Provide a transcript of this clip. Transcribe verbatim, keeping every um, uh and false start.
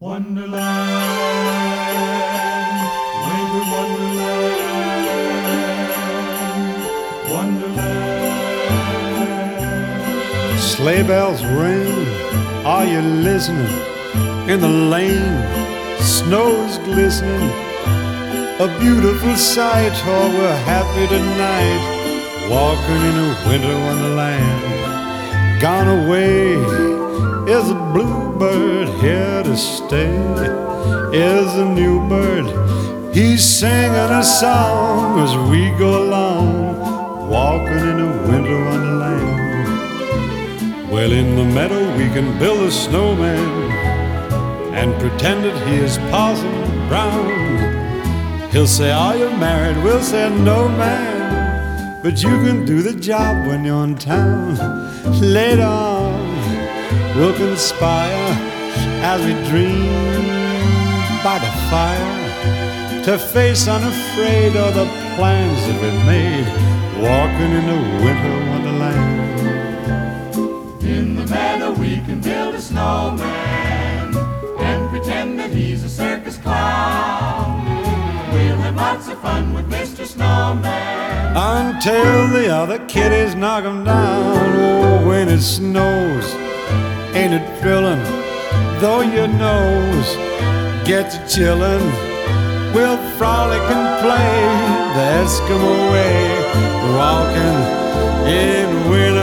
Wonderland, winter wonderland, wonderland. Sleigh bells ring, are you listening? In the lane, snow's glistening. A beautiful sight, oh, we're happy tonight, walking in a winter wonderland. Gone away is a bluebird, here to stay is a new bird. He's singing a song as we go along, walking in a winter wonderland. Well, in the meadow we can build a snowman and pretend that he is Parson Brown. He'll say, are you married? We'll say, no, man, but you can do the job when you're in town. Later on, we'll conspire as we dream by the fire to face unafraid all the plans that we've made, walking in a winter wonderland. In the meadow we can build a snowman and pretend that he's a circus clown. We'll have lots of fun with Mister Snowman until the other kiddies knock him down. Oh, when it snows, ain't it thrilling? Though your nose gets chillin', we'll frolic and play the Eskimo way, walking in winter